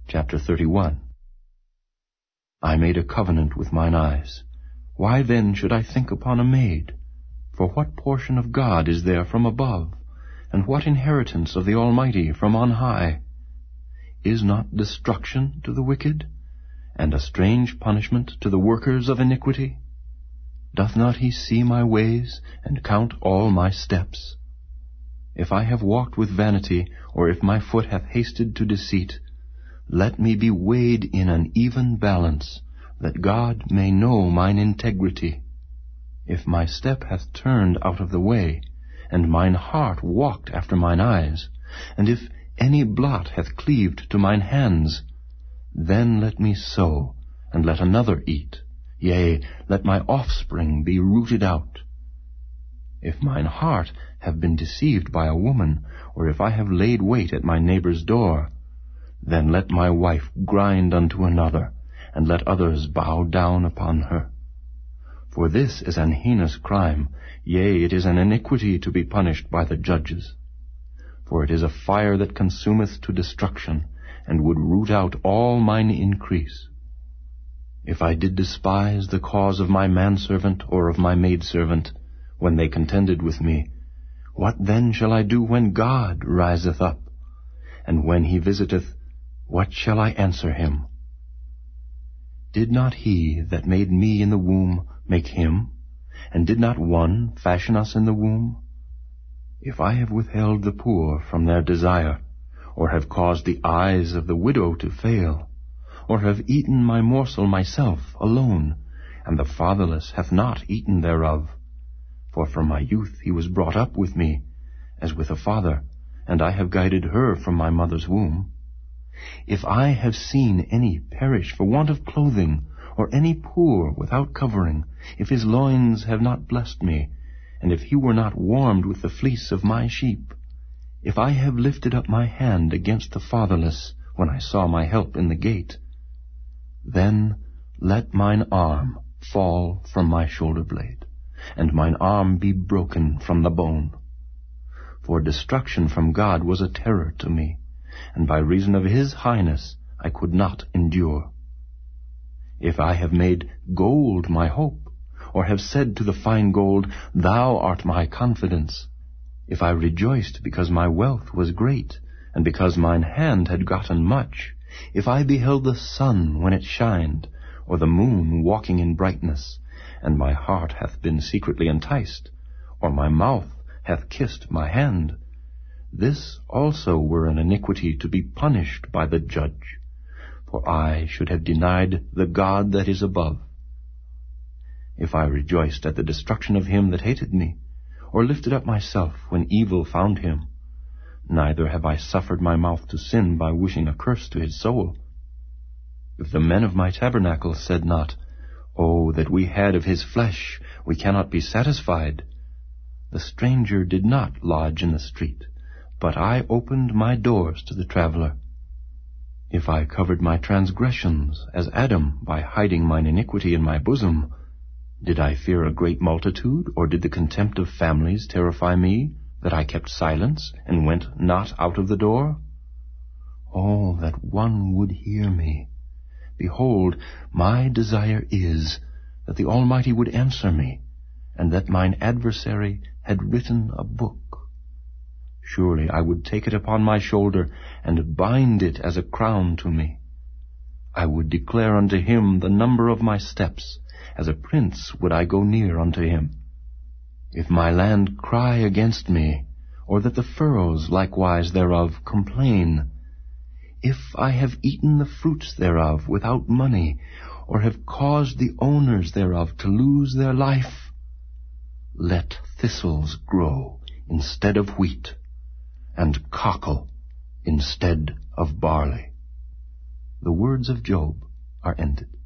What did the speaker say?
Chapter 31. I made a covenant with mine eyes. Why then should I think upon a maid? For what portion of God is there from above, and what inheritance of the Almighty from on high? Is not destruction to the wicked, and a strange punishment to the workers of iniquity? Doth not he see my ways, and count all my steps? If I have walked with vanity, or if my foot hath hasted to deceit, let me be weighed in an even balance, that God may know mine integrity. If my step hath turned out of the way, and mine heart walked after mine eyes, and if any blot hath cleaved to mine hands, then let me sow, and let another eat, yea, let my offspring be rooted out. If mine heart have been deceived by a woman, or if I have laid wait at my neighbor's door, then let my wife grind unto another, and let others bow down upon her. For this is an heinous crime, yea, it is an iniquity to be punished by the judges. For it is a fire that consumeth to destruction, and would root out all mine increase. If I did despise the cause of my manservant or of my maidservant, when they contended with me, what then shall I do when God riseth up? And when he visiteth, what shall I answer him? Did not he that made me in the womb make him? And did not one fashion us in the womb? If I have withheld the poor from their desire, or have caused the eyes of the widow to fail, or have eaten my morsel myself alone, and the fatherless hath not eaten thereof, for from my youth he was brought up with me, as with a father, and I have guided her from my mother's womb. If I have seen any perish for want of clothing, or any poor without covering, if his loins have not blessed me, and if he were not warmed with the fleece of my sheep, if I have lifted up my hand against the fatherless, when I saw my help in the gate, then let mine arm fall from my shoulder blade, and mine arm be broken from the bone. For destruction from God was a terror to me, and by reason of his highness I could not endure. If I have made gold my hope, or have said to the fine gold, Thou art my confidence, if I rejoiced because my wealth was great, and because mine hand had gotten much, if I beheld the sun when it shined, or the moon walking in brightness, and my heart hath been secretly enticed, or my mouth hath kissed my hand, this also were an iniquity to be punished by the judge, for I should have denied the God that is above. If I rejoiced at the destruction of him that hated me, or lifted up myself when evil found him, neither have I suffered my mouth to sin by wishing a curse to his soul. If the men of my tabernacle said not, Oh, that we had of his flesh, we cannot be satisfied, the stranger did not lodge in the street, but I opened my doors to the traveler. If I covered my transgressions, as Adam, by hiding mine iniquity in my bosom, did I fear a great multitude, or did the contempt of families terrify me, that I kept silence, and went not out of the door? Oh, that one would hear me! Behold, my desire is that the Almighty would answer me, and that mine adversary had written a book. Surely I would take it upon my shoulder, and bind it as a crown to me. I would declare unto him the number of my steps, as a prince would I go near unto him. If my land cry against me, or that the furrows likewise thereof complain, if I have eaten the fruits thereof without money, or have caused the owners thereof to lose their life, let thistles grow instead of wheat, and cockle instead of barley. The words of Job are ended.